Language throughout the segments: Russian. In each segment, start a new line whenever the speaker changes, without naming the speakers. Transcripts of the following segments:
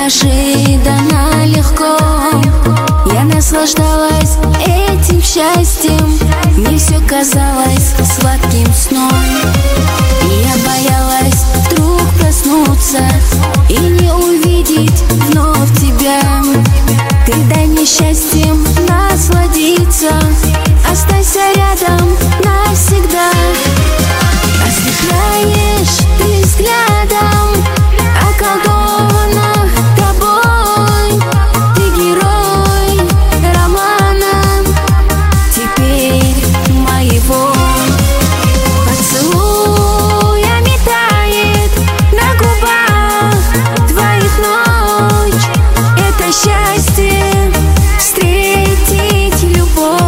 неожиданно легко. Я наслаждалась этим счастьем, мне все казалось сладким сном. И я боялась вдруг проснуться и не увидеть вновь тебя. Ты дай мне счастьем насладиться, останься рядом навсегда. Ослепляешь ты взглядом, околдована тобой. Ты герой романа, теперь моего. Поцелуями тает на губах твоих ночь. Это счастье — встретить любовь.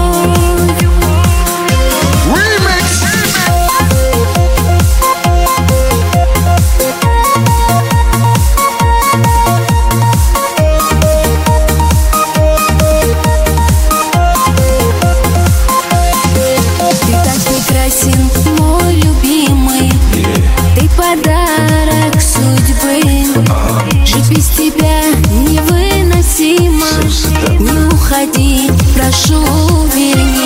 Мой любимый, ты подарок судьбы. Жить без тебя невыносимо. Не уходи, прошу, верни.